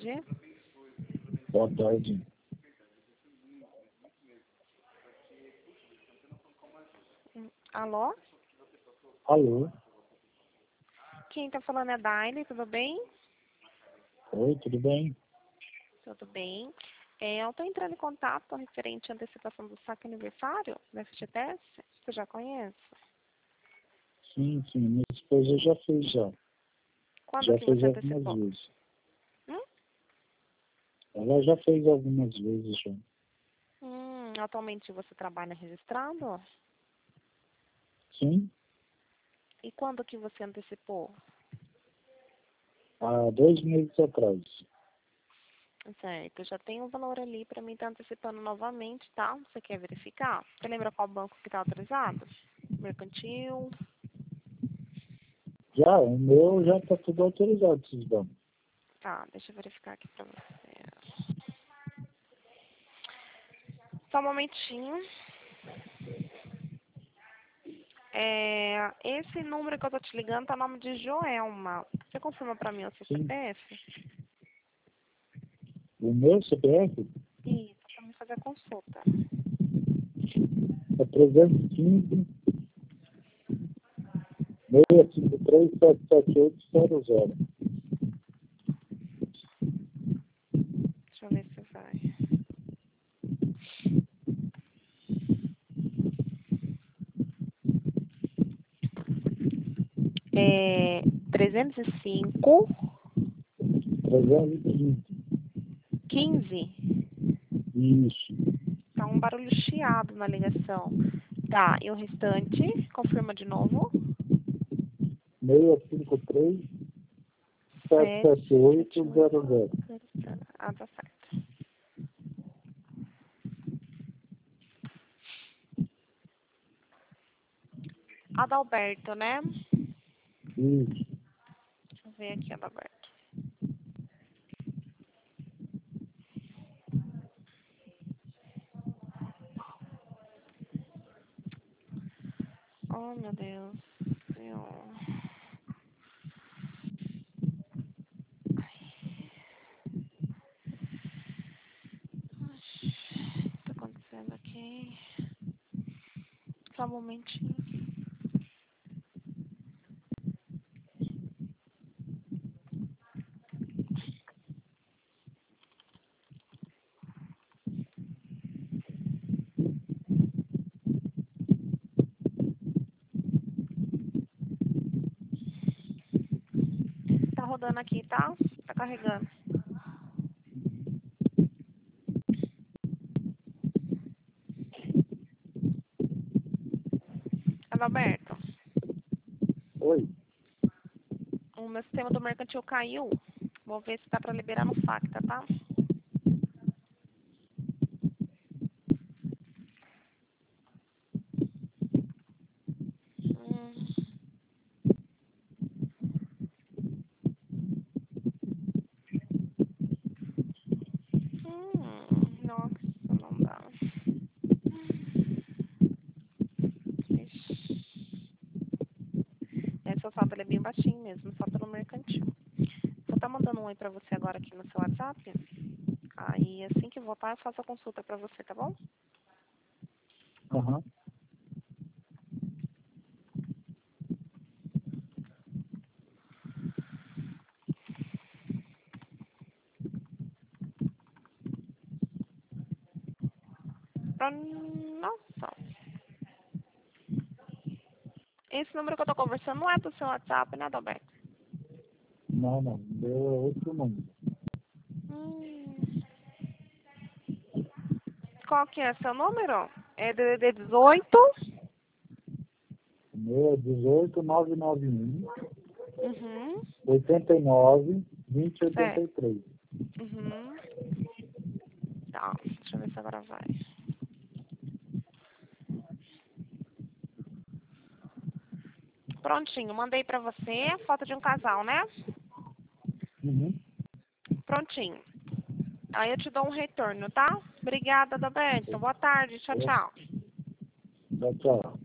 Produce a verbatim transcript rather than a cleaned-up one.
tarde. Boa tarde. Alô? Alô? Quem tá falando é a Daile, tudo bem? Oi, tudo bem? Tudo bem. É, eu tô entrando em contato referente à antecipação do saque aniversário da F G T S. Você já conhece? Sim, sim, minha esposa já fez já. Quando Já que fez você algumas antecipou? vezes. Hum? Ela já fez algumas vezes já. Hum, atualmente você trabalha registrado? Sim, E quando que você antecipou? há dois meses atrás. Certo, já tem um valor ali para mim estar antecipando novamente, tá? Você quer verificar? Você lembra qual banco que está autorizado? Mercantil? Já, o meu já está tudo autorizado, esses bancos. Tá, deixa eu verificar aqui para você. Só um momentinho. É, esse número que eu tô te ligando tá o nome de Joelma. Você confirma para mim o seu Sim. C P F? O meu C P F Isso, para me fazer a consulta. é trezentos e quinze, seis cinco três, sete sete oito zero zero. Deixa eu ver se vai. É trezentos e cinco, trezentos e quinze. quinze. Isso. Tá um barulho chiado na ligação. Tá, e o restante? Confirma de novo. seis cinco três, sete sete oito zero zero. Ah, tá certo. Adalberto, né? Isso. Deixa eu ver aqui, Adalberto. Oh, meu Deus. Eu... O que tá acontecendo aqui? Só um momentinho. Tá rodando aqui, tá? Tá carregando. Adalberto, Oi. o meu sistema do mercantil caiu. Vou ver se dá pra liberar no Facta, tá? Hum. Hum, nossa, não dá. Ixi. Esse seu saldo ele é bem baixinho mesmo, só pelo mercantil. Vou estar mandando um oi pra você agora aqui no seu WhatsApp. Aí assim que voltar eu faço a consulta pra você, tá bom? Aham. Pra... Nossa. Esse número que eu tô conversando não é do seu WhatsApp, né, Adalberto? Não, não. O meu é outro número. Hum. Qual que é seu número? É D D D dezoito? O meu é dezoito nove nove um, Uhum. oitenta e nove, vinte oitenta Certo. e três. Uhum. Tá, deixa eu ver se agora vai. Prontinho, mandei pra você a foto de um casal, né? Uhum. Prontinho. Aí eu te dou um retorno, tá? Obrigada, Adalberto. Boa tarde. Tchau, tchau. Tchau, tchau.